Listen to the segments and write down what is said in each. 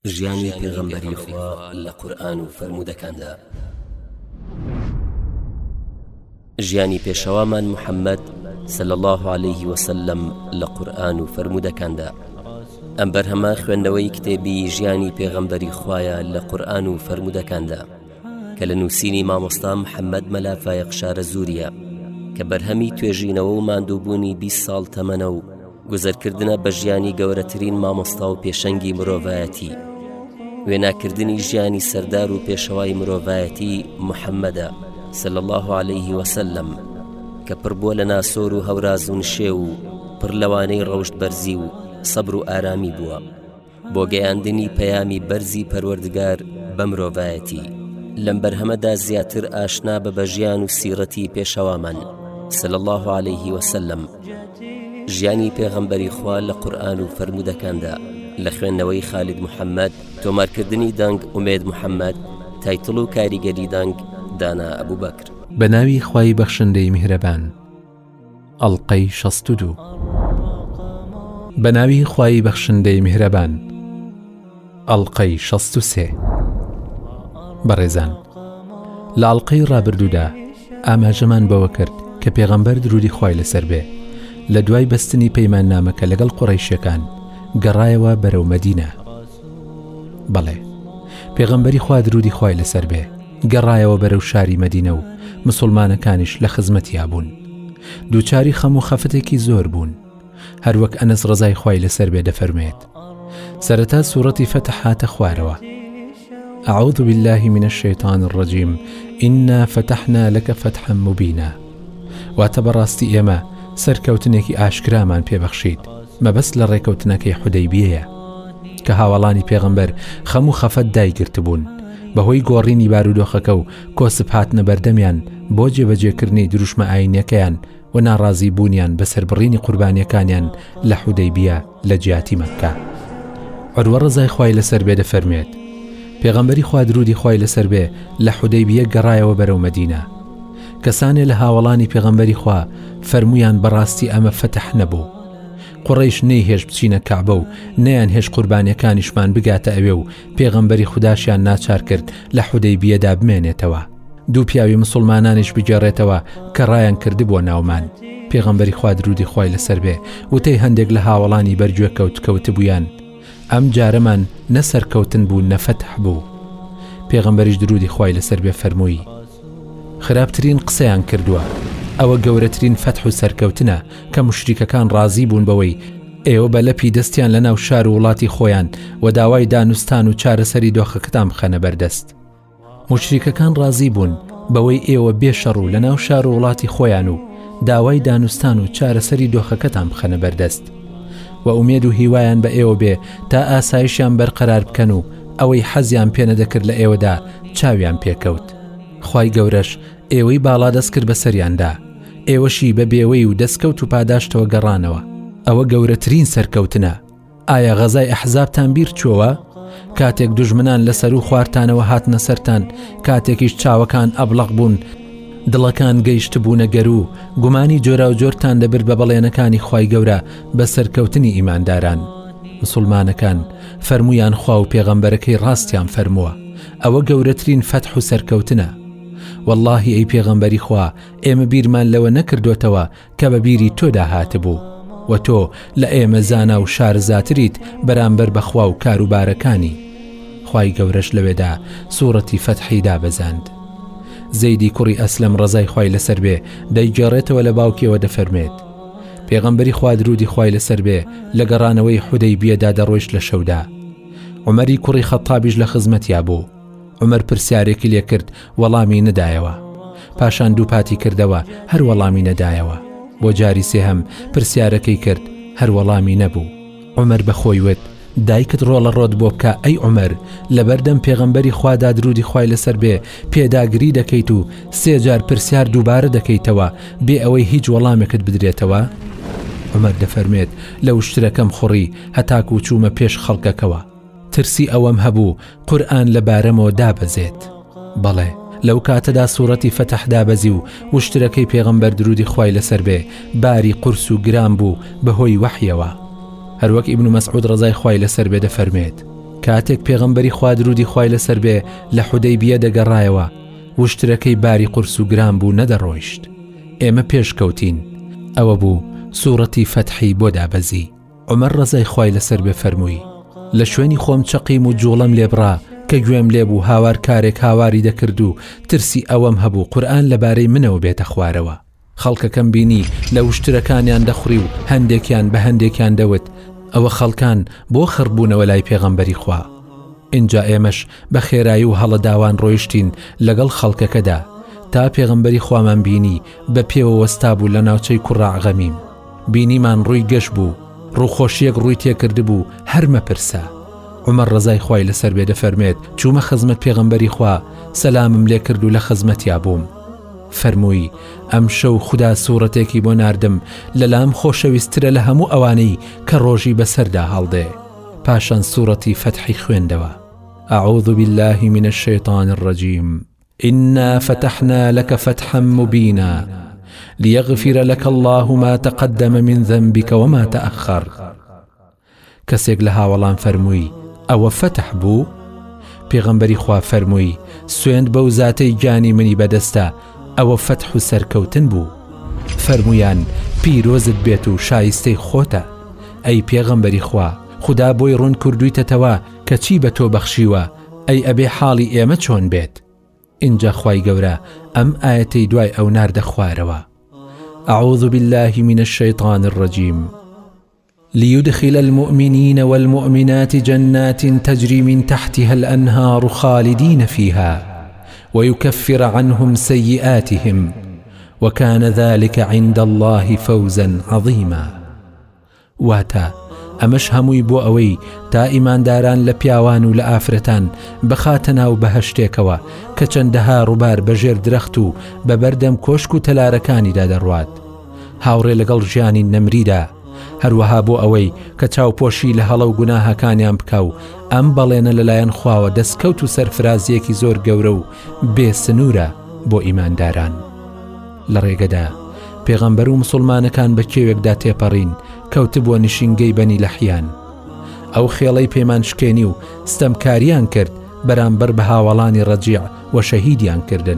ژیانی پێغەمبەری خوا لە قورئان و فەرموودەکاندا. ژیانی پێشەوامان محەممەد صلی الله عليه وسلم لە قورئان و فەرموودەکاندا. ئەم بەرهەمە خوێندنەوەی کتێبی ژیانی پێغەمبەری خوایە لە قورئان و فەرموودەکاندا کە لە نووسینی مامۆستا محەممەد مەلا فایەقشارە زووریە کە بەرهەمی توێژینەوە و ماندووبوونی 20 ساڵ تەمەنە و گوزەرکردنە بە ژیانی گەورەترین مامۆستا و پێشەنگی مرۆڤایەتی، وێناکردنی ژیانی سەردار و پێشەوای مرۆڤایەتی محەممەدە صلی الله عليه وسلم کە پڕبووە لە ناسۆر و هەوراز و نشێ و پڕ لەوانەی ڕەوشت بەرزی و سەبر و ئارامی بووە بۆ گەیاندنی پەیامی بەرزی پەروەردگار بە مرۆڤایەتی. لەم بەرهەمەدا زیاتر ئاشنا بە ژیان و سیرەتی پێشەوامان صلی الله عليه وسلم، ژیانی پێغەمبەری خوا لە قورئان و فەرموودەکاندا لە خوێندنەوەی خالید محەممەد، تۆمارکردنی دەنگ ئومێد محەممەد، تایتڵ و کاریگەری دەنگ دانا ئەبوبەکر. بە ناوی خوای بەخشندەی میهرەبان. ئەڵقەی 62. بە ناوی خوای بەخشندەی میهرەبان. ئەڵقەی 63. بەڕێزان، لە ئەڵقەی ڕابردوودا ئاماژەمان بەوە کرد کە پێغەمبەر درودی خوای لەسەر بێ لە دوای بەستنی پەیمان نامەکە لەگەڵ قوڕەیشیەکان گەڕایەوە بەرەو مەدینە. بەڵێ، پێغەمبەری خوا درودی خوای لەسەر بێ گەڕایەوە بەرەو شاری مەدینە و مسلمانەکانیش لە خزمەتیا بوون. دووچاری خەم و خەفتێکی زۆر بوون. هەروەک ئەنەس ڕەزای خوای لەسەر بێ دەفەرمێت سەرەتا سوورەتی فەتح هاتە خوارەوە: أعوذ بالله من الشيطان الرجيم إنا فتحنا لك فتحا مبينا. واتە بەڕاستی ئێمە سەرکەوتنێکی ئاشکرامان پێبەخشید مەبەست لە ڕێکەوتنەکەی حودەیبیەیە کە هاوڵانی پێغەمبەر خەم و خەفەت دایگرت بوون بەهۆی گۆڕینی بارودۆخەکە و کۆسب هاتنە بەردەمیان بۆ جێبەجێکردنی دروشمە ئاینیەکەیان و ناڕازی بوونیان بەسەر بڕینی قوربانیەکانیان لە حودەیبیە لە جیاتی مەککە. عروە ڕەزای خوای لەسەر بێ دەفەرمێت پێغەمبەری خوا درودی خوای لەسەر بێ لە حودەیبیە گەڕایەوە بەرەو مەدینە. کەسانێ لە هاوڵانی پێغەمبەری خوا فەرمویان بەڕاستی ئەمە فتح نەبوو. قوڕەیش نەیهێش بچینە کەعبە و نەیان هێش قوربانیەکانیشمان بگاتە ئەوێ و پێغەمبەری خوداشیان ناچار کرد لە حودەیبیەدا بمێنێتەوە. دوو پیاوی مسلمانانیش بگێڕێتەوە کە ڕایان کردبووە ناومان. پێغەمبەری خوا درودی خوای لەسەر بێ وتەی هەندێک لە هاوڵانی بەرگوێ کەوتبوویان ئەم جارەمان نەسەرکەوتن بوو نەفتح بوو. پێغەمبەریش درودی خوای لەسەر بێ فەرمووی خراپترین قسەیان کردووە، ئەوە گەورەترین فتح و سەرکەوتنە کە مشریکەکان ڕازی بوون بەوەی ئێوە بە لەپی دەستیان لە ناو شار و وڵاتی خۆیان و داوای دانوستان و چارەسەری دۆخەکەتان بخەنە بەردەست. مشریکەکان ڕازی بوون بەوەی ئێوە بێشەڕ و لە ناو شار و وڵاتی خۆیان و داوای دانوستان و چارەسەری دۆخەکەتان بخەنە بەردەست و ئومێد و هیوایان بە ئێوە بێ تا ئاسایشیان بەرقەرار بکەن و ئەوەی حەزیان پێ نەدەکرد لە ئێوەدا چاویان پێکەوت. خوای گەورەش ئێوەی باڵا دەست کرد بە سەریاندا، ئێوەشی بە بێوەی و دەستکەوت و پاداشتەوە گەڕانەوە. ئەوە گەورەترین سەرکەوتنە. ئایا غەزای ئەحزابتان بیر چووەوە؟ کاتێک دوژمنان لەسەر و خواردتانەوە هاتنە سەرتان، کاتێکیش چاوەکان ئەبلەق بوون، دڵەکان گەیشت بوونە گەرو، گومانی جۆرا و جۆرتان دەبرد بە بەڵێنەکانی خوای گەورە بە سەرکەوتنی ئیمانداران. مسلمانەکان فەرمویان خوا و پێغەمبەرەکەی ڕاستیان فەرمووە ئەوە گەورەترین فتح و سەرکەوتنە. واللهی ئەی پێغەمبەری خوا، ئێمە بیرمان لەوە نەکردوتەوە کە بە بیری تۆدا هاتبوو و تۆ لە ئێمە زانا و شارزاتریت بەرامبەر بەخوا و کاروبارەکانی. خوای گەورەش لەوێدا سوورەتی فتحی دابەزاند. زەیدی کوڕی ئەسلەم ڕەزای خوای لەسەر بێ دەیگەڕێتەوە لە باوکیەوە دەفەرمێت پێغەمبەری خوا درودی خوای لەسەر بێ لە گەڕانەوەی حودەیبیەدا دەڕۆیشت لە شەودا. عومەری کوڕی خەتابیش لە خزمەتیا بوو. عومەر پرسیارێکی لێ کرد، وەڵامی نەدایەوە. پاشان دوو پاتی کردەوە، هەر وەڵامی نەدایەوە. بۆ جاری سێهەم پرسیارەکەی کرد، هەر وەڵامی نەبوو. عومەر بەخۆی وت دایکت ڕۆڵە ڕۆت بۆ بکە ئەی عومەر، لەبەردەم پێغەمبەری خوادا درودی خوای لەسەر بێ پێداگری دەکەیت و 3 جار پرسیار دووبارە دەکەیتەوە بێ ئەوەی هیچ وەڵامێکت بدرێتەوە؟ عومەر دەفەرمێت لەو شتەکەم خوڕی هەتاکو چوومە پێش خەڵکەکەوە. ترسی ئەوەم هەبوو قورئان لەبارەمەوە دابەزێت. بەڵێ، لەو کاتەدا سوورەتی فتح دابەزی و وشترەکەی پێغەمبەر درودی خوای لەسەر بێ باری قورس و گران بوو بەهۆی وحیەوە. هەروەک ئیبن مەسعود ڕەزای خوای لەسەر بێ دەفەرمێت کاتێک پێغەمبەری خوا درودی خوای لەسەر بێ لە حودەیبیە دەگەڕایەوە وشترەکەی باری قورس و گران بوو نەدەڕۆیشت. ئێمە پێشکەوتین. ئەوە بوو سوورەتی فەتحی بۆ دابەزی. عومەر ڕەزای خوای لەسەر بێ فەرمووی لە شوێنی خۆم چەقیم و جوڵم لێبڕا کە گوێم لێبوو هاوار کارێک هاواری دەکرد و ترسی ئەوەم هەبوو قورئان لەبارەی منەوە بێتە خوارەوە. خەڵکەکەم بینی لە وشترەکانیان دەخوڕی و هەندێکیان بە هەندێکیان دەوت ئەوە خەڵکان بۆ خڕبوونەوە لای پێغەمبەری خوا. اینجا ئێمەش بە خێرایی و هەڵەداوان ڕۆیشتین لەگەڵ خەڵکەکەدا تا پێغەمبەری خوامان بینی بە پێوە وەستا بوو لە ناوچەی کوڕاعغەمیم. بینیمان ڕووی گەشت بوو، ڕووخۆشیەک ڕووی تێکرد بوو هەر مەپرسە. عومەر ڕەزای خوای لەسەر بێ دەفەرمێت چوومە خزمەت پێغەمبەری خوا سەلامم لێ کرد و لە خزمەتیا بووم. فەرمووی ئەم شەو خوددا سوورەتێکی بۆ ناردم لەلام خۆشەویسترە لە هەموو ئەوانەی کە ڕۆژی بەسەردا هەڵدێ. پاشان سوورەتی فەتحی خوێندەوە. أعوذ بالله من الشيطان الرجيم إنا فتحنا لك فتحا مبينا ليغفر لك الله ما تقدم من ذنبك وما تأخر. کەسێک لە هاوڵان فەرمووی ئەوە فتح بوو؟ پێغەمبەری خوا فەرمووی سوێند بەو زاتەی گیانی منی بەدەستە ئەوە فتح و سەرکەوتن بوو. فەرموویان پیرۆزت بێت و شایستەی خۆتە. ئەی پێغەمبەری خوا خوددا بۆی ڕوون کردوویتەوە کە چی بە تۆ بەخشیوە ئەی ئەبێ حاڵی ئێمە چۆن بێت. اینجا خوای گەورە ئەم ئاەتەی دوای ئەو ناردە خوارەوە. أعوذ بالله من الشيطان الرجيم ليدخل المؤمنين والمؤمنات جنات تجري من تحتها الأنهار خالدين فيها ويكفر عنهم سيئاتهم وكان ذلك عند الله فوزا عظيما. واتا ئەمەش هەمووی بۆ ئەوەی تا ئیمانداران لە پیاوان و لە ئافرەتان بخاتە ناو بەهەشتێکەوە کە چەندەها ڕووبار بەژێر درەخت و بە بەردەم کۆشک و تەلارەکانیدا دەڕوات هاوڕێ لەگەڵ ژیانی نەمریدا. هەروەها بۆ ئەوەی کە چاوپۆشی لە هەڵە و گوناهەکانیان بکە و ئەم بەڵێنە لەلایەن خواوە دەستکەوت و سەرفرازیەکی زۆر گەورە و بێسنوورە بۆ ئیمانداران. لە ڕێگەدا پێغەمبەر و مسلمانەکان بە کێوێکدا تێپەڕین کەوت بۆ نشینگەی بەنی لەحیان. ئەو خێڵەی پێمان شکێنی و ستەمکاریان کرد بەرامبەر بە هاوڵانی ڕەجیع و شەهیدیان کردن.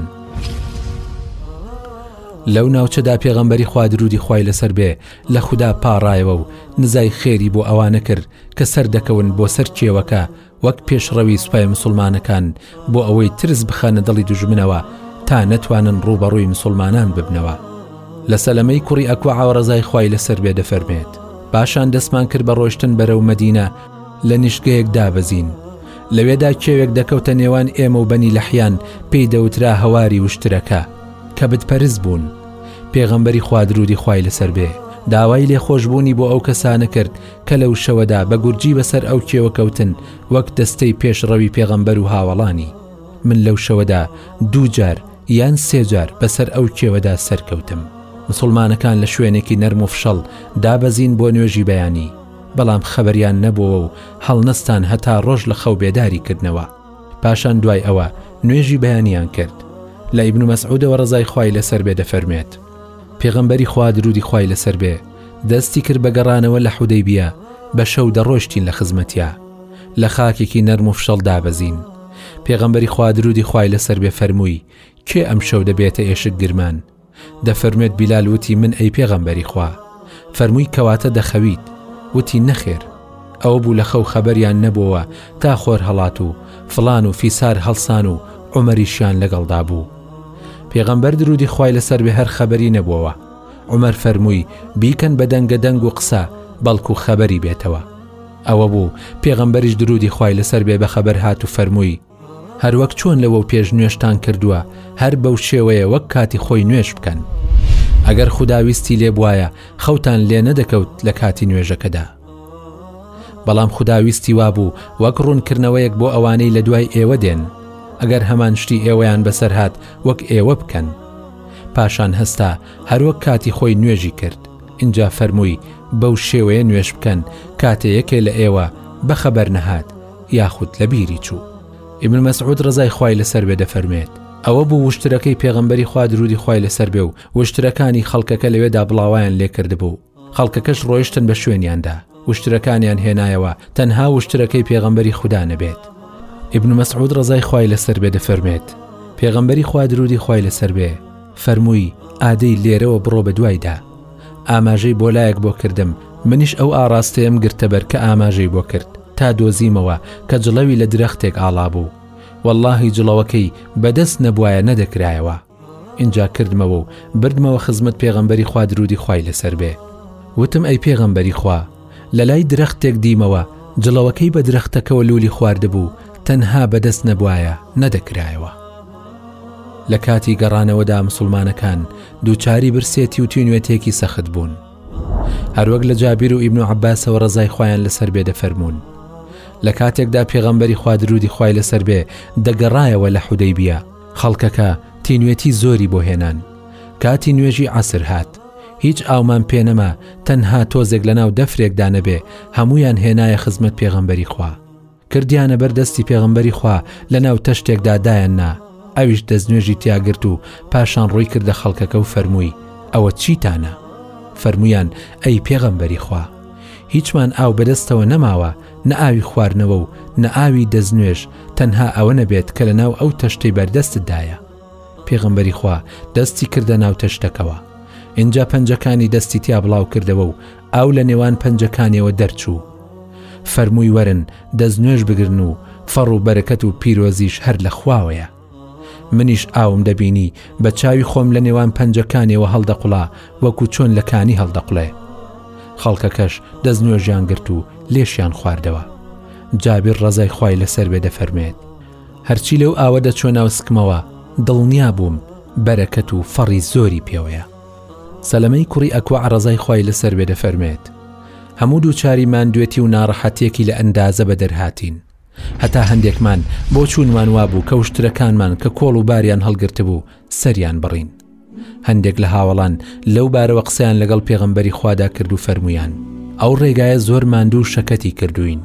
لەو ناوچەدا پێغەمبەری خوا درودی خوای لەسەر بێ لە خوددا پاڕایەوە و نزای خێری بۆ ئەوانە کرد کە سەر دەکەون بۆ سەر کێوەکە وەک پێشڕەوی سوپای مسلمانەکان بۆ ئەوەی ترس بخەنە دڵی دوژمنەوە تا نەتوانن ڕوبەڕووی مسلمانان ببنەوە. لە سەلەمەی کوڕی ئەکوع ڕەزای خوای لەسەر بێ دەفەرمێت پاشان دەستمان کرد بە ڕۆیشتن بەرەو مەدینە لە نیشگەیەک دابەزین. لەوێدا کێوێک دەکەوتە نێوان ئێمە و بەنی لەحیان پێی دەوترا هەواری وشترەکە کە بتپەرست بوون. پێغەمبەری خوا درودی خوای لەسەر بێ داوای لێخۆشبوونی بۆ ئەو کەسانە کرد کە لەو شەوەدا بە گورجی بەسەر ئەو کێوەکەوتن وەک دەستەی پێشڕەوی پێغەمبەر و هاوڵانی. من لەو شەوەدا 2 جار یان 3 جار بەسەر ئەو کێوەدا سەرکەوتم. مسلمانەکان لە شوێنێکی نەرم و فشەڵ دابەزین بۆ نوێژی بەیانی بەڵام خەبەریان نەبووە و هەڵنەستان هەتا ڕۆژ لە خەو بێداری کردنەوە. پاشان دوای ئەوە نوێژی بەیانیان کرد. لە ئیبن مەسعودەوە ڕەزای خوای لەسەر بێ دەفەرمێت پێغەمبەری خوا درودی خوای لەسەر بێ دەستی کرد بە گەڕانەوە لە حودەیبیە بە شەو دەڕۆشتین لە خزمەتیا لە خاکێکی نەرم و فشەڵ دابەزین. پێغەمبەری خوا درودی خوای لەسەر بێ فەرمووی کێ ئەم شەو دەبێتە ئێشک گرمان؟ دەفەرمێت بیلال وتی من ئەی پێغەمبەری خوا. فەرمووی کەواتە دەخەویت؟ وتی نەخێر. ئەوە بوو لە خەو خەبەریان نەبووە تا خۆر هەڵات و فڵان و فیسار هەڵسان و عومەریشیان لەگەڵدا بوو. پێغەمبەر درودی خوای لەسەر بێ هەر خەبەری نەبووەوە. عومەر فەرمووی بیکەن بە دەنگە دەنگ و قسە بەڵکو خەبەری بێتەوە. ئەوە بوو پێغەمبەریش درودی خوای لەسەر بێ بە خەبەر هات و فەرمووی هەروەک چۆن لەوە پێش نوێشتان کردووە هەر بەو شێوەیە وەک کاتی خۆی نوێش بکەن. ئەگەر خوداویستی لێ بوایە خەوتان لێ نەدەکەوت لە کاتی نوێژەکەدا. بەڵام خوداویستی وابوو وەک ڕوونکردنەوەیەک بۆ ئەوانەی لە دوای ئێوە دێن ئەگەر هەمان شتی ئێوەیان بەسەر هات وەک ئێوە بکەن. پاشان هەستا هەروەک کاتی خۆی نوێژی کرد. اینجا فەرمووی بەو شێوەیە نوێش بکەن کاتێ یەکێ لە ئێوە بەخەبەر نەهات یاخود لە بیری چوو. ئیبن مەسعود ڕەزای خوای لەسەر بێ دەفەرمێت ئەوە بوو وشترەکەی پێغەمبەری خوا درودی خوای لەسەر بێ و وشترەکانی خەڵکەکە لەوێدا بڵاوایان لێ کردبوو. خەڵکەکەش ڕۆیشتن بە شوێنیاندا. وشترەکانیان هێنایەوە تەنها وشترەکەی پێغەمبەری خوددا نەبێت. ئیبن مەسعود ڕەزای خوای لەسەر بێ دەفەرمێت پێغەمبەری خوا درودی خوای لەسەر بێ فەرمووی ئادەی لێرەوە بڕۆ بە دوایدا، ئاماژەی بۆ لایەک بۆ کردم، منیش ئەو ئاڕاستەیەم گرتەبەر کە ئاماژەی بۆ کرد تا دۆزیمەوە کە جڵەوی لە درەختێک ئاڵا بوو، واللهی جڵەوەکەی بەدەست نەبوایە نەدەکرایەوە. اینجا کردمەوە و بردمەوە خزمەت پێغەمبەری خوا درودی خوای لەسەر بێ. وتم ئەی پێغەمبەری خوا، لە لای درەختێک دیمەوە جڵەوەکەی بە درەختەکەەوە لولی خواردبوو، تەنها بەدەست نەبوایە نەدەکرایەوە. لە کاتی گەڕانەوەدا مسلمانەکان دووچاری برسێتی و تینوێتێکی سەخت بوون. هەروەک لە جابیر و ئیبن عەباسەوە ڕەزای خۆیان لەسەر بێ دەفەرمون لە کاتێکدا پێغەمبەری خوا درودی خوای لەسەر بێ دەگەڕایەوە لە حودەیبیە، خەڵکەکە تینوێتی زۆری بۆ هێنان. کاتی نوێژی عەسر هات، هیچ ئاومان پێنەما، تەنها تۆزێک لەناو دەفرێکدا نەبێ، هەمویان هێنایە خزمەت پێغەمبەری خوا، کردیانە بەردەستی پێغەمبەری خوا لەناو تەشتێکدا دایاننا. ئەویش دەستنوێژی تیاگرت و پاشان ڕووی کردە خەڵکەکە و فەرمووی ئەوە چیتانە؟ فەرمویان ئەی پێغەمبەری خوا، هیچمان ئاو بەدەستەوە نەماوە، نە ئاوی خواردنەوە و نە ئاوی دەستنوێژ، تەنها ئەوە نەبێت کە لەناو ئەو تەشتەی بەردەستتدایە. پێغەمبەری خوا دەستی کردە ناو تەشتەکەوە، اینجا پەنجەکانی دەستی تیا بڵاو کردەوە و ئاو لە نێوان پەنجەکانیەوە دەرچوو. فەرمووی وەرن دەستنوێژ بگرن و فەڕ و بەرەکەت و پیرۆزیش هەر لە خواوەیە. منیش ئاوم دەبینی بە چاوی خۆم لە نێوان پەنجەکانیەوە هەڵدەقوڵا وەکو چۆن لە کانی هەڵدەقڵێ. خەڵکەکەش دەستنوێژیان گرت و لێشیان خواردەوە. جابیر ڕەزای خوای لەسەر بێ دەفەرمێت هەرچی لەو ئاوە دەچۆ ناو سکمەوە دڵنیا بووم بەرەکەت و فەڕی زۆری پێوەیە. سەلەمەی کوڕی ئەکوع ڕەزای خوای لەسەر بێ دەفەرمێت هەموو دووچاری ماندوێتی و ناڕەحەتێکی لە ئەندازە بە دەرهاتین، هەتا هەندێکمان بۆ چوونمان وابوو کە وشترەکانمان کە کۆڵ و باریان هەڵگرت بوو سەریان بڕین. هەندێک لە هاوڵان لەو بارەوە قسەیان لەگەڵ پێغەمبەری خوادا کرد و فەرمویان ئەو ڕێگایە زۆر ماندوو شەکەتی کردوین.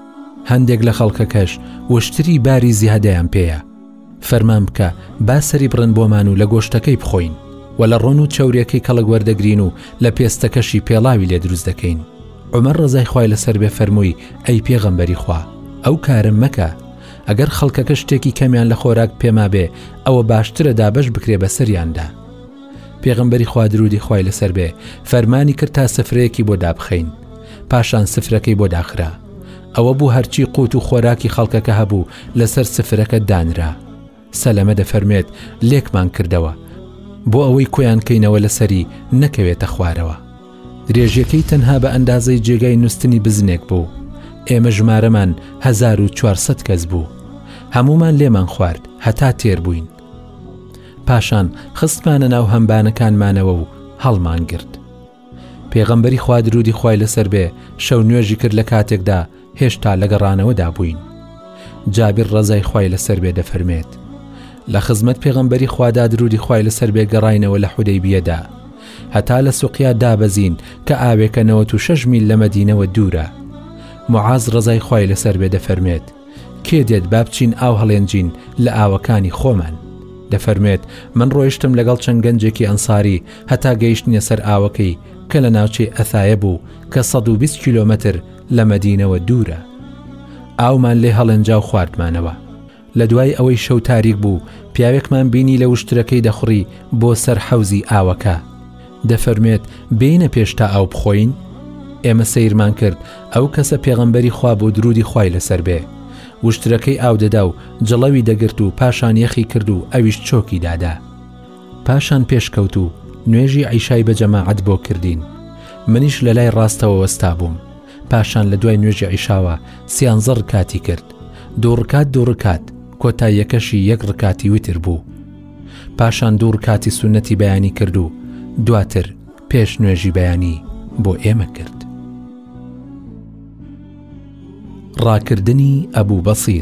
هەندێک لە خەڵکەکەش وشتری باری زیادەیان پێیە، فەرمان بکە با سەری بڕن بۆمان و لە گۆشتەکەی بخۆین و لە ڕۆن و چەوریەکەی کەڵک وەردەگرین و لە پێستەکەشی پێڵاوی لێ دروست دەکەین. عومەر ڕەزای خوای لەسەر بێ فەرمووی ئەی پێغەمبەری خوا، ئەو کارم مەکە، ئەگەر خەڵکەکە شتێکی کەمیان لە خۆراک پێما بێ ئەوە باشترە دابەش بکرێ بە سەریاندا. پێغەمبەری خوا درودی خوای لەسەر بێ فەرمانی کرد تا سفرەیەکی بۆ دابخەین، پاشان سفرەکەی بۆ داخرا. ئەوە بوو هەرچی قوت و خۆراکی خەڵکەکە هەبوو لەسەر سفرەکە دانرا. سەلەمە دەفەرمێت لێکمان کردەوە بۆ ئەوەی کۆیان کەینەوە لەسەری نەکەوێتە خوارەوە. درێژیەکەی تەنها بە ئەندازەی جێگای نووسنی بزنێک بوو. ئێمە ژمارەمان 1400 کەس بوو، هەمومان لێمان خوارد هەتا تێر بووین. پاشان خستمانە ناو هەمبانەکانمانەوە و هەڵمان گرت. پێغەمبەری خوا درودی خوای لەسەر بێ شەو نوێژی کرد لە کاتێکدا هێشتا لە گەڕانەوەدا بووین. جابیر ڕەزای خوای لەسەر بێ دەفەرمێت لە خزمەت پێغەمبەری خوادا درودی خوای لەسەر بێ گەڕاینەوە لە حودەیبیەدا، هەتا لە سوقیا دابەزین کە ئاوێکە 96 میل لە مەدینەوە دوورە. معاز ڕەزای خوای لەسەر بێ دەفەرمێت کێ دێت با بچین ئاو هەڵێنجین لە ئاوەکانی خۆمان. دەفەرمێت من ڕۆیشتم لەگەڵ چەند گەنجێکی ئەنساری هەتا گەیشتنە سەر ئاوەکەی کە لە ناوچەی ئەثایە بوو کە 120 کیلۆمەتر لە مەدینەوە دوورە. ئاومان لێ هەڵێنجا و خواردمانەوە. لە دوای ئەوەی شەو تاریک بوو پیاوێکمان بینی لە وشترەکەی دەخڕی بۆ سەر حەوزی ئاوەکە. دەفەرمێت بینە پێش تا ئاو بخۆین. ئێمە سەیرمان کرد ئەو کەسە پێغەمبەری خوا بۆ درودی خوای لەسەر بێ وشترەکەی ئاو دەدا و جڵەوی دەگرت و پاشان یەخی کرد و ئەویش چۆکی دادا. پاشان پێشکەوت و نوێژی عیشای بە جەماعەت بۆ کردین. منیش لە لای ڕاستەوە وەستا بووم. پاشان لە دوای نوێژی عیشاوە 13 ڕکاتی کرد، 2 ڕکات کۆتاییەکەشی 1 ڕکاتی وتر بوو. پاشان 2 ڕکاتی سونەتی بەیانی کرد و دواتر پێش نوێژی بەیانی بۆ ئێمە کرد. ڕاکردنی ئەبوو بەسیر.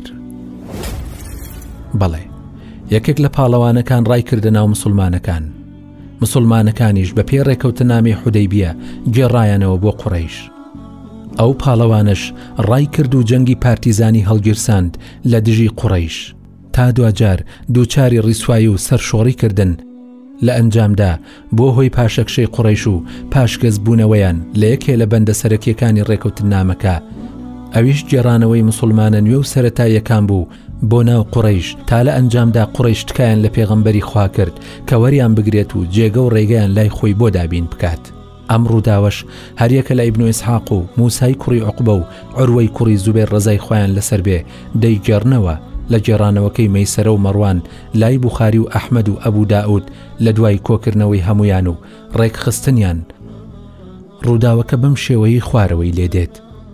بەڵێ یەکێک لە پاڵەوانەکان ڕای کردە ناو مسلمانەکانیش بە پێ ڕێکەوتنامی حودەیبیە گێڕایانەوە بۆ قوڕەیش. ئەو پاڵەوانش ڕای کرد و جەنگی پارتیزانی هەڵگیرساند لە دژی قوڕەیش تا دوجار دووچاری ڕیسوایی و سەرشۆڕی کردن لە ئەنجامدا بۆ هۆی پاشەکشەی قوڕەیش و پاشگەز بوونەوەیان لە یەکێ لە بەندە سەرەکیەکانی ڕێکەوتن نامەکە، ئەویش گێڕانەوەی مسلمانە نوێ و سەرەتاییەکان بوو بۆ ناو قوڕەیش، تا لە ئەنجامدا قوڕەیش تکایان لە پێغەمبەری خوا کرد کە وەریان بگرێت و جێگە و ڕێگەیان لای خۆی بۆ دابین بکات. ئەم ڕووداوەش هەریەکە لە ئیبن ئیسحاق و موسای کوڕی عوقبە و عروەی کوڕی زوبەیر ڕەزای خۆیان لەسەر بێ دەیگەڕنەوە لە گێڕانەوەکەی مەیسەرە و مەڕوان لای بوخاری و ئەحمەد و ئەبوو داود لە دوای کۆکردنەوەی هەمویان و ڕێکخستنیان. ڕووداوەکە بەم شێوەیەی خوارەوەی لێدێت.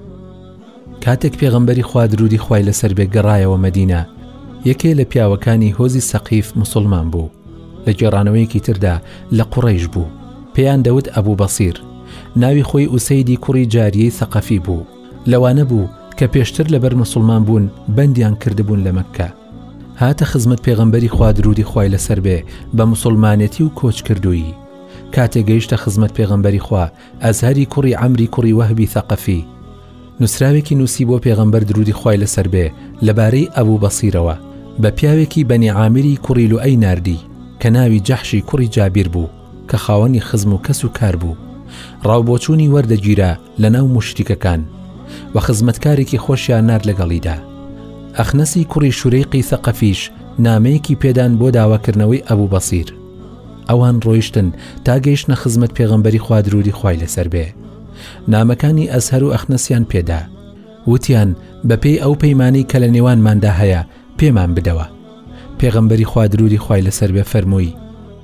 کاتێک پێغەمبەری خوا درودی خوای لەسەر بێ گەڕایەوە مەدینە، یەکێ لە پیاوەکانی هۆزی سەقیف مسلمان بوو. لە گێڕانەوەیەکی تردا لە قوڕەیش بوو، پێیان دەوت ئەبوو بەسیر. ناوی خۆی ئوسەیدی کوڕی جاریەی سەقەفی بوو. لەوانە بوو کە پێشتر لەبەر مسلمان بوون بەندیان کردبوون لە مەککە. هاتە خزمەت پێغەمبەری خوا درودی خوای لەسەر بێ بە مسلمانێتی و کۆچ کردووی. کاتێک گەیشتە خزمەت پێغەمبەری خوا، ئەزهەری کوڕی عەمری کوڕی وەهبی ثەقەفی نووسراوێکی نووسی بۆ پێغەمبەر درودی خوای لەسەر بێ لەبارەی ئەبوو بەسیرەوە بە پیاوێکی بەنی عامری کوڕی لوئەی ناردی کە ناوی جەحشی کوڕی جابیر بوو کە خاوەنی خزم و کەس و کار بوو. ڕاوبۆچوونی وەردەگیرا لە ناو مشتیکەکان و خزمەتکارێکی خۆشیان نارد لەگەڵیدا. ئەخنەسی کوڕی شورەیقی ثەقەفیش نامەیەکی پێدان بۆ داواکردنەوەی ئەبوو بەسیر. ئەوان ڕۆیشتن تا گەیشتنە خزمەت پێغەمبەری خوا درودی خوای لەسەر بێ. نامەکانی ئەزهەر و ئەخنەسیان پێدا، وتیان بەپێی ئەو پەیمانەی کە لە نێوانماندا هەیە پێمان بدەوە. پێغەمبەری خوا درودی خوای لەسەر بێ فەرمووی: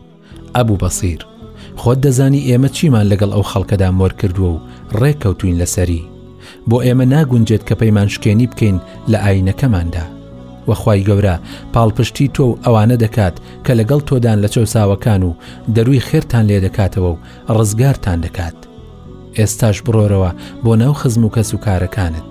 ئەبوو بەسیر، خۆت دەزانی ئێمە چیمان لەگەڵ ئەو خەڵکەدا مۆر کردووە و ڕێککەوتوین لەسەری، بۆ ئێمە ناگونجێت کە پەیمان شکێنی بکەین لە ئاینەکەماندا. وەخوای گەورە پاڵپشتی تۆ و ئەوانە دەکات کە لەگەڵ تۆدان لە چەوساوەکان و دەروی خێرتان لێ دەکاتەوە و ڕزگارتان دەکات. ئێستاش بڕۆرەوە بۆ ناو خزم و کەس و کارەکانت.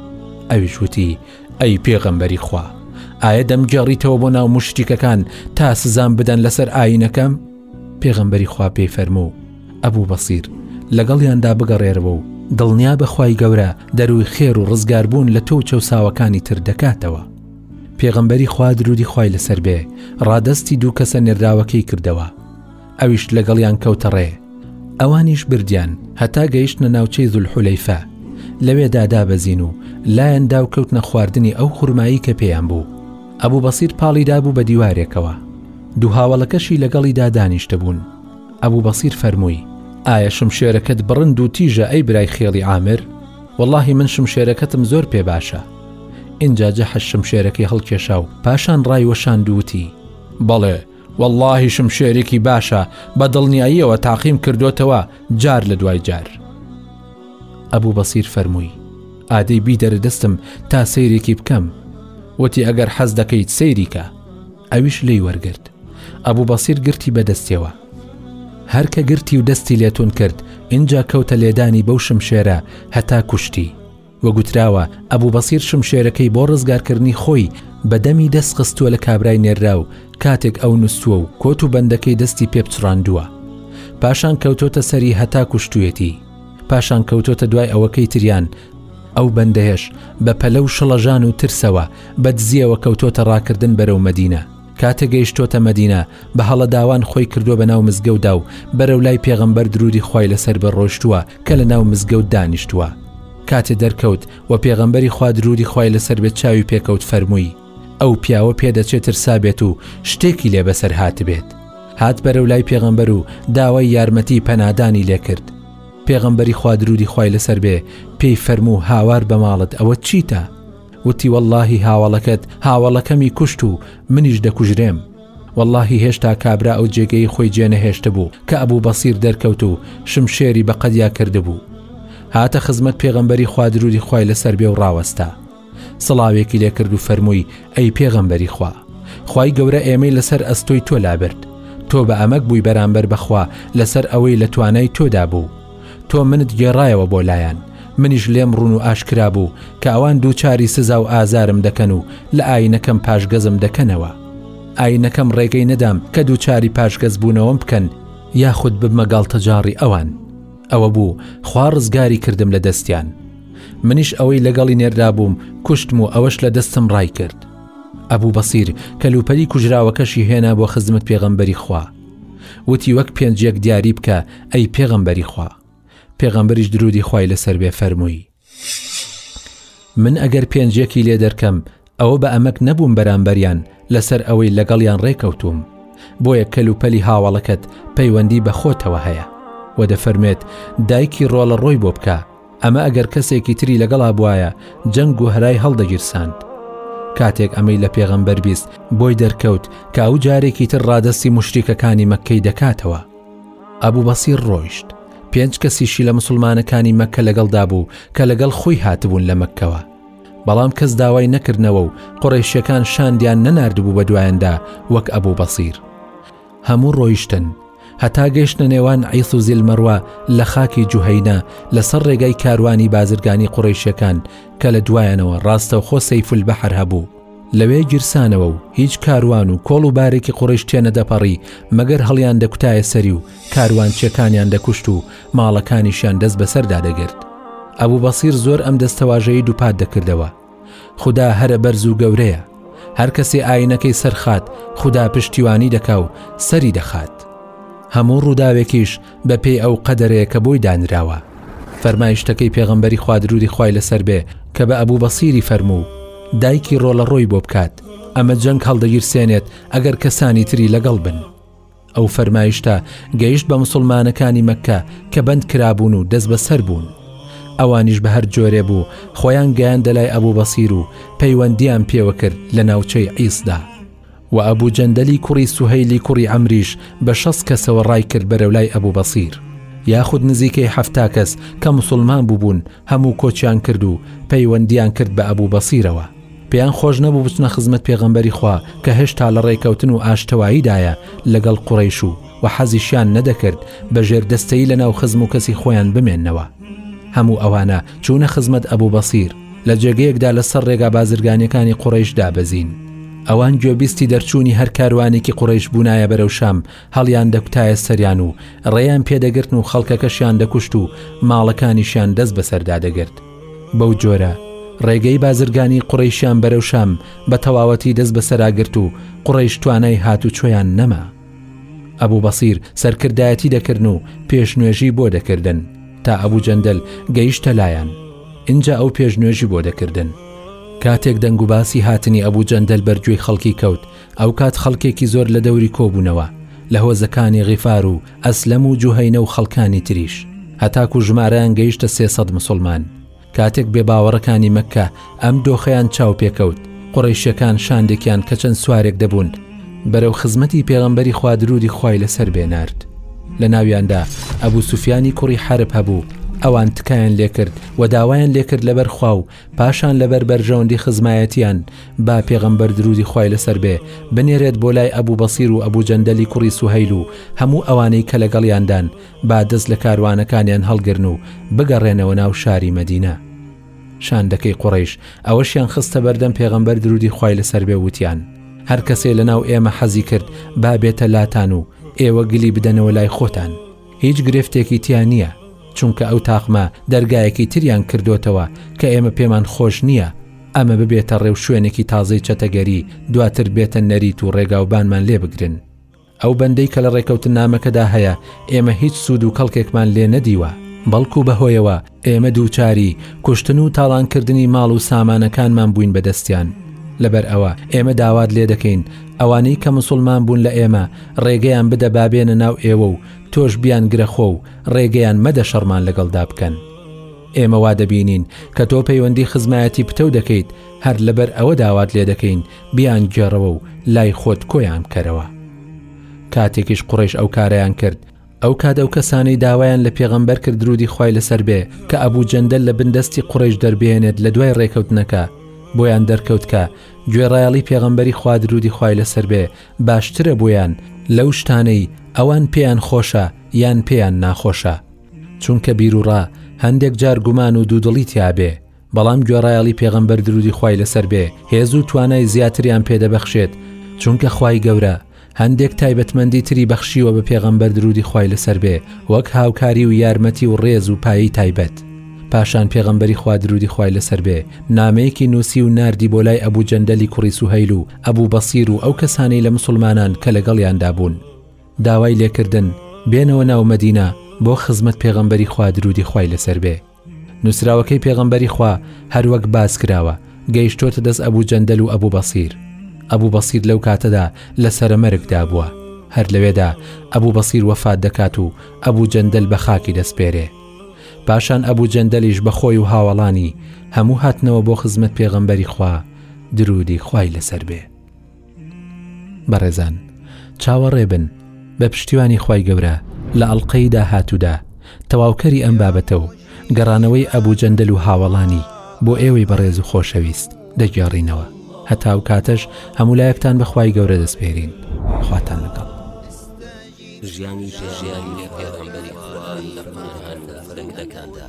ئەویش وتی: ئەی پێغەمبەری خوا، ئایا دەمگێڕیتەوە بۆ ناو مشتیکەکان تا سزام بدەن لەسەر ئاینەکەم؟ پێغەمبەری خوا پێی فەرموو: ئەبوو بەسیر، لەگەڵیاندا بگەڕێرەوە و دڵنیا بەخوای گەورە دەروی خێر و ڕزگاربوون لە تۆ و چەوساوەکانی تر دەکاتەوە. پێغەمبەری خوا درودی خوای لەسەر بێ ڕادەستی دوو کەسە نێراوەکەی کردەوە. ئەویش لەگەڵیان کەوتە ڕێ. ئەوانیش بردیان هەتا گەیشتنە ناوچەی زولحولەیفە. لەوێدا دابەزین و لایەندا و کەوتنە خواردنی ئەو خوڕمایی کە پێیان بوو. ئەبوو بەسیر پاڵی دابوو بە دیوارێکەوە. دوو هاوڵەکەشی لەگەڵیدا دانیشتە بوون. ئەبوو بەسیر فەرمووی: ئایا شمشێرەکەت بڕند و تیژە ئەی برای خێڵی عامر؟ وەڵڵاهی من شمشێرەکەتم زۆر پێ باشە. ئینجا جەحش شمشێرەکەی هەڵکێشا و پاشان ڕایوەشاند و وتی: بەڵێ، وەڵڵاهی شمشێرێکی باشە، بە دڵنیاییەوە تاقیم کردوتەوە جار لە دوای جار. ئەبوو بەسیر فەرمووی: ئادەی بیدەرە دەستم تا سەیرێکی بکەم. وتی: ئەگەر حەز دەکەیت سەیریکە. ئەویش لی وەرگرت. ئەبوو بەسیر گرتی بەدەستیەوە. هەر کە گرتی و دەستی لێتون کرد، اینجا کەوتە لێدانی بەو شمشێرە هەتا کوشتی. وەگوتراوە ئەبوو بەسیر شمشێرەکەی بۆ ڕزگارکردنی خۆی بەدەمی دەست خستووە لە کابرای نێررا و کاتێک ئەو نووسووە و کۆت و بەندەکەی دەستی پێ بچڕاندووە. پاشان کەوتۆتە سەری هەتا کوشتوێتی. پاشان کەوتۆتە دوای ئەوەکەی تریان. ئەو بەندەیەش بە پەلە و شڵەژان و ترسەوە بەدزیەوە کەوتۆتە ڕاکردن بەرەو مەدینە. کاتە گەیشتۆتە مەدینە بە هەڵەداوان خۆی کردووە بە ناو مزگەوتدا و بەرەو لای پێغەمبەر درودی خوای لەسەر بە ڕۆیشتووە کە لە ناو مزگەوت دانیشتووە. کاتێ دەرکەوت و پێغەمبەری خوا درودی خوای لەسەر بێت چاوی پێکەوت فەرمووی: ئەو پیاوە پێدەچێت سابێت و شتێکی لێ بەسەر هات بێت. هات بەرەو لای پێغەمبەر و داوای یارمەتی پەنادانی لێ کرد. پێغەمبەری خوا درودی خوای لەسەر بێ پێی فەرموو: هاوار بە ماڵت ئەوە چیتە؟ وتی: وەڵڵاهی هاوڵەکەت هاوڵەکەمی کوشت و منیش دەکوژرێم. وەڵڵاهی هێشتا کابرا ئەو جێگەی خۆی جێنەهێشتە بوو کە ئەبوو بەسیر دەرکەوت و شمشێری بە قەدیا کردبوو. هاتە خزمەت پێغەمبەری خوا درودی خوای لەسەر بێ و ڕاوەستا. سڵاوێکی لێ کرد و فەرمووی: ئەی پێغەمبەری خوا، خوای گەورە ئێمەی لەسەر ئەستۆی تۆ لابرد. تۆ بە ئەمەک بووی بەرامبەر بەخوا لەسەر ئەوەی لە توانای تۆدا بوو. تۆ منت گێڕایەوە بۆ لایەن، منیش لێم ڕوون و ئاشکرا بوو کە ئەوان دووچاری سزا و ئازارم دەکەن و لە ئاینەکەم پاشگەزم دەکەنەوە. ئاینەکەم ڕێگەی نەدام کە دووچاری پاشگەز بوونەوەم بکەن یاخود ببمە گاڵتەجاڕی ئەوان. ئەوە بوو خوا ڕزگاری کردم لە دەستیان. منیش ئەوەی لەگەڵی نێردا بووم کوشتم و ئەوەش لە دەستم ڕای کرد. ئەبوو بەسیر کەلوپەری کوژراوەکەشی هێنا بۆ خزمەت پێغەمبەری خوا. وتی وەک پێنجێک دیاری بکە ئەی پێغەمبەری خوا. پێغەمبەریش درودی خوای لەسەر بێ فەرمووی من ئەگەر پێنجێکی لێ دەرکەم ئەوە بە ئەمەک نەبووم بەرامبەریان لەسەر ئەوەی لەگەڵیان ڕێکەوتوم، بۆیە کەلوپەلی هاوڵەکەت پەیوەندی بە خۆتەوە هەیە و دەفەرمێت دایکی ڕۆڵە ڕۆی بۆ بکە، ئەمە ئەگەر کەسێکی تری لەگەڵا بوایە جەنگ و هەرای هەڵدەگیرساند. کاتێک ئەمەی لە پێغەمبەر بیست بۆی دەرکەوت کە ئەو جارێکی تر ڕادەستی مشریکەکانی مەککەی دەکاتەوە. ئەبوو بەسیر ڕۆیشت. 5 کەسیشی لە مسلمانەکانی مەککە لەگەڵدا بوو کە لەگەڵ خۆی هاتبوون لە مەککەوە، بەڵام کەس داوای نەکردنەوە و قوڕەیشیەکان شاندیان نەناردبوو بە دوایاندا وەک ئەبوو بەسیر. هەموو ڕۆیشتن هەتا گەیشتە نێوان عیس و زیلمەڕوا لە خاکی جوهەینە لەسەر ڕێگای کاروانی بازرگانی قوڕەیشیەکان کە لە دوایانەوە ڕاستەوخۆ سەیف البەحر هەبوو. لەوێ گیرسانەوە و هیچ کاروان و کۆڵ و بارێکی قوڕیش تێنە دەپەڕی مەگەر هەڵیان دەکوتایە سەری و کاروانچیەکانیان دەکوشت و ماڵەکانیشیان دەست بەسەردا دەگرت. ئەبوو بەسیر زۆر ئەم دەستەواژەیی دووپات دەکردەوە. خوددا هەرە بەرز و گەورەیە، هەر کەسێ ئاینەکەی سەرخات خوددا پشتیوانی دەکا و سەری دەخات. هەموو ڕووداوێکیش بە پێی ئەو قەدەرەیە کە بۆی دانراوە. فەرمایشتەکەی پێغەمبەری خوا درودی خوای لەسەر بێ کە بە ئەبوو بەسیری فەرموو دایکی ڕۆڵە ڕۆی بۆ بکات، ئەمە جەنگ هەڵدەگیرسێنێت ئەگەر کەسانی تری لەگەڵ بن. ئەو فەرمایشتە گەیشت بە مسلمانەکانی مەککە کە بەند کرابوون و دەست بەسەر بوون. ئەوانیش بە هەر جۆرێ بوو خۆیان گەیاندە لای ئەبوو بەسیر و پەیوەندیان پێوە کرد لە ناوچەی عیسدا. و ئەبوو جەندەلی کوڕی سوهەیلی کوڕی عەمریش بە 6 کەسەوە ڕای کرد بەرەو لای ئەبوو بەسیر، یاخود نزیکەی 7 کەس کە مسلمان بووبوون هەموو کۆچیان کرد و پەیوەندیان کرد بە ئەبوو بەسیرەوە. پێیان خۆش نەبوو بچنە خزمەت پێغەمبەری خوا کە هێشتا لە ڕێکەوتن و ئاشتەواییدایە لەگەڵ قوڕەیش و حەزیشیان نەدەکرد بە ژێردەستەیی لە ناو خزم و کەسی خۆیان بمێننەوە. هەموو ئەوانە چوونە خزمەت ئەبوو بەسیر لە جێگەیەکدا لەسەر ڕێگا بازرگانیەکانی قوڕەیش دابەزین. ئەوان گوێبیستی دەرچوونی هەر کاروانێکی قوڕەیش بوونایە بەرەو شام هەڵیان دەکوتایە سەریان و ڕێیان پێدەگرتن و خەڵکەکەشیان دەکوشت و ماڵەکانیشیان دەست بەسەردا دەگرت. بەو جۆرە ڕێگەی بازرگانی قوڕەیشیان بەرەو شام بە تەواوەتی دەست بەسەراگرت و قوڕەیش توانای هات و چۆیان نەما. ئەبوو بەسیر سەرکردایەتی دەکردن و پێشنوێژی بۆ دەکردن تا ئەبوو جەندەل گەیشتە لایەن. اینجا ئەو پێشنوێژی بۆ دەکردن. کاتێک دەنگ و باسی هاتنی ئەبوو جەندەل بەرگوێی خەڵکی کەوت، ئەو کات خەڵکێکی زۆر لە دەوری کۆبوونەوە لە هۆزەکانی غیفار و ئەسلەم و جوهەینە و خەڵکانی تریش، هەتاکو ژمارەیان گەیشتە 300 مسلمان. کاتێک بێباوەڕەکانی مەککە ئەم دۆخەیان چاو پێکەوت، قوڕەیشیەکان شاندێکیان کە چەند سوارێک دەبوون بەرەو خزمەتی پێغەمبەری خوا درودی خوای لەسەر بێنارد. لە ناویاندا ئەبوو سوفیانی کوڕی حەرب هەبوو. ئەوان تکایان لێکرد و داوایان لێکرد لەبەر خوا و پاشان لەبەر بەرژەوەندی خزمایەتیان با پێغەمبەر درودی خوای لەسەر بێ بنێرێت بۆ لای ئەبوو بەسیر و ئەبوو جەندەلی کوڕی سوهەیل و هەموو ئەوانەی کە لەگەڵیاندان با دەست لە کاروانەکانیان هەڵگرن و بگەڕێنەوە ناو شاری مەدینە. شاندەکەی قوڕەیش ئەوەشیان خستە بەردەم پێغەمبەر درودی خوای لەسەر بێ وتیان هەر کەسێ لەناو ئێمە حەزی کرد با بێتە لاتان و ئێوە گلی بدەنەوە لای خۆتان، هیچ گرفتێکی تیان نییە، چونکە ئەو تاقمە دەرگایەکی تریان کردوتەوە کە ئێمە پێمان خۆش نییە ئەمە ببێتە ڕێو شوێنێکی تازەی چەتەگەری دواتر بێتە نەریت و ڕێگاوبانمان لێ بگرن. ئەو بەندەی کە لە ڕێکەوتن نامەکەدا هەیە ئێمە هیچ سوود و کەڵکێکمان لێ نەدیوە، بەڵکو بەهۆیەوە ئێمە دووچاری کوشتن و تاڵانکردنی ماڵ و سامانەکانمان بووین بەدەستیان. لەبەر ئەوە ئێمە داوات لێ دەکەین ئەوانەی کە مسلمان بوون لە ئێمە ڕێگەیان بدە بابێنە ناو ئێوە و تۆش بیان گرەخۆ و ڕێگەیان مەدە شەڕمان لەگەڵدا بکەن. ئێمە وا دەبینین کە تۆ پەیوەندی خزمایەتی پتە دەکەیت، هەر لەبەر ئەوە داوات لێ دەکەین بیان گێڕەوە و لای خۆت کۆیان بکەرەوە. کاتێکیش قوڕیش ئەو کارەیان کرد. ئەو کات ئەو کەسانەی داوایان لە پێغەمبەر کرد درودی خوای لەسەر بێ کە ئەبوو جەندەل لە بندەستی قوڕیش دەربێنێت لە دوای ڕێکەوتنەکە بۆیان دەرکەوت کە گوێڕایەڵی پێغەمبەری خوا درودی خوای لەسەر بێ باشترە بۆیان لەو شتانەی ئەوان پێیان خۆشە یان پێیان ناخۆشە، چونکە بیرروڕا هەندێک جار گومان و دوودڵی تیابێ، بەڵام گوێڕایەڵی پێغەمبەر درودی خوای لەسەر بێ هێز و توانای زیاتریان پێدەبەخشێت، چونکە خوای گەورە هەندێک تایبەتمەندی تری بەخشیوە بە پێغەمبەر درودی خوای لەسەر بێ وەک هاوکاری و یارمەتی و ڕێز و پایی تایبەت. پاشان پێغەمبەری خوا درودی خوای لەسەر بێ نامەیەکی نووسی و ناردی بۆ لای ئەبوو جەندەلی کوڕی سوهەیل و ئەبوو بەسیر و ئەو کەسانەی لە مسلمانان کە لەگەڵیاندا بوون. داوای لێکردن بێنەوە ناو مەدینە بۆ خزمەت پێغەمبەری خوا درودی خوای لەسەر بێ. نووسراوەکەی پێغەمبەری خوا هەروەک باس کراوە گەیشتۆتە دەست ئەبوو جەندەل و ئەبوو بەسیر. ئەبوو بەسیر لەو کاتەدا لە سەرەمەرگدا بووە. هەر لەوێدا ئەبوو بەسیر وەفات دەکات و ئەبوو جەندەل بە خاکی دەسپێرێ. پاشان ئەبوو جەندەلیش بە خۆی و هاوڵانی هەموو هاتنەوە بۆ خزمەت پێغەمبەری خوا درودی خوای لەسەر بێ. بەڕێزان چاوەڕێ بن بە پشتیوانی خوای گەورە لە ئەڵقەی داهاتوودا تەواوکەری ئەم بابەتە و گەڕانەوەی ئەبوو جەندەل و هاوڵانی بۆ ئێوەی بەڕێز و خۆشەویست دەگێڕینەوە. هەتا و کاتەش هەموو لایەکتان بە خوای گەورە دەسپێرین. خواتان لەگەڵ. ژیانی پێغەمبەری خوا لە قورئاندا فرەنگەکاندا.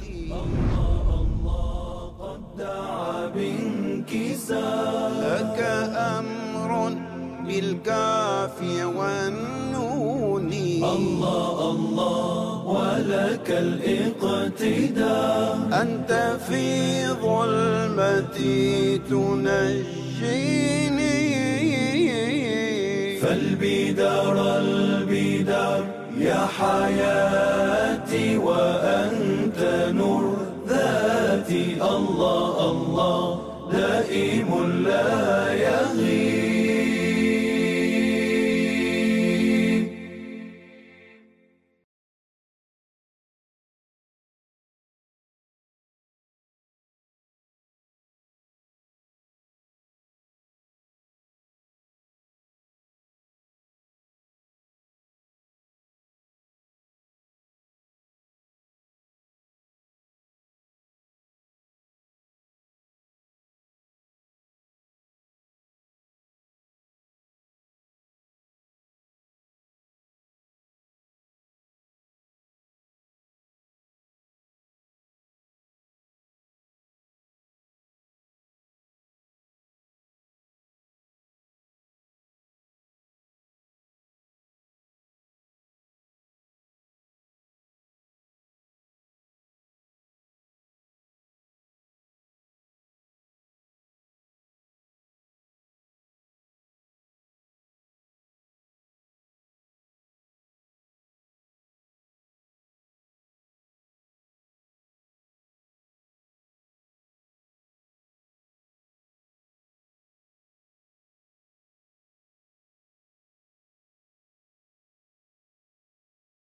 لك أمر بالكاف والنون الله الله ولك الاقتداء أنت في ظلمتي تنجيني فالبدار البدار يا حياتي وأنت نور ذاتي الله الله دائم لا